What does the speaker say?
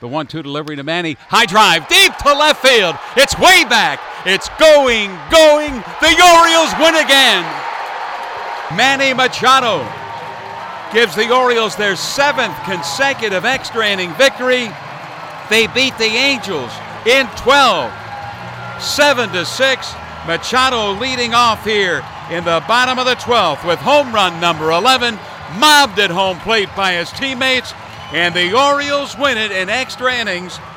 The 1-2 delivery to Manny. High drive, deep to left field. It's way back. It's going. The Orioles win again. Manny Machado gives the Orioles their 7th consecutive extra inning victory. They beat the Angels in 12, 7-6. Machado leading off here in the bottom of the 12th with home run number 11, mobbed at home plate by his teammates, and the Orioles win it in extra innings